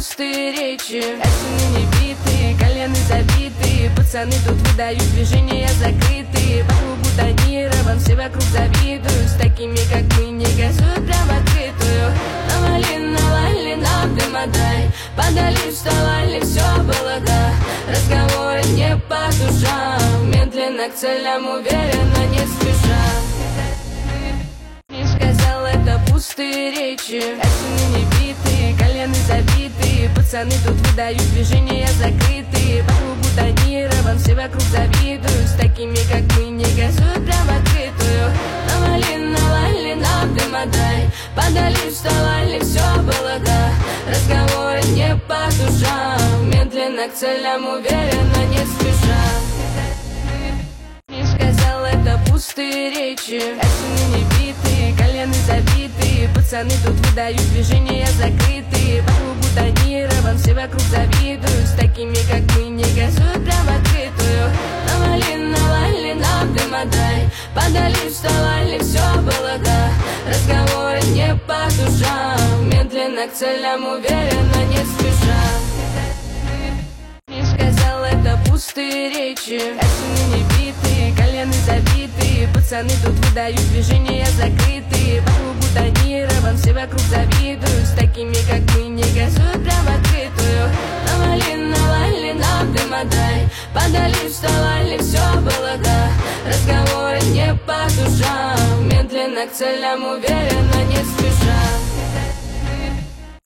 пустые речи. Осины не битые, колены забитые. Пацаны тут выдают движения закрытые. По кругу тонирован, все вокруг завидуют. С такими, как мы, не газуют прям открытую. Навали нам дыма дай. Подали, вставали, все было, да. Разговоры не по душам. Медленно к целям, уверенно, не спеша. Не сказал, это пустые речи. Осины не битые, колены забитые. Пацаны тут выдают движения закрытые. По кругу тонирован, все вокруг завидуют. С такими, как мы, не газуют прям открытую. Навали нам дыма дай. Подали, вставали, все было, да. Разговоры не по душам. Медленно к целям, уверенно, не спеша. Не сказал, это пустые речи. Осины не битые, колены забитые. Пацаны тут выдают движения закрытые. По кругу тонирован, все вокруг завидуют. С такими, как мы, не газуют прям открытую. Навали нам дыма дай. Подали, вставали, все было, да. Разговоры не по душам. Медленно к целям, уверенно, не спеша. Не сказал, это пустые речи. Осины не битые, колены забитые. Пацаны тут выдают движения закрытые. По кругу тонирован, все вокруг завидуют. С такими, как мы, не газуют прям открытую. Навали нам дыма дай. Подали, вставали, все было, да. Разговоры не по душам. Медленно к целям, уверенно, не спеша.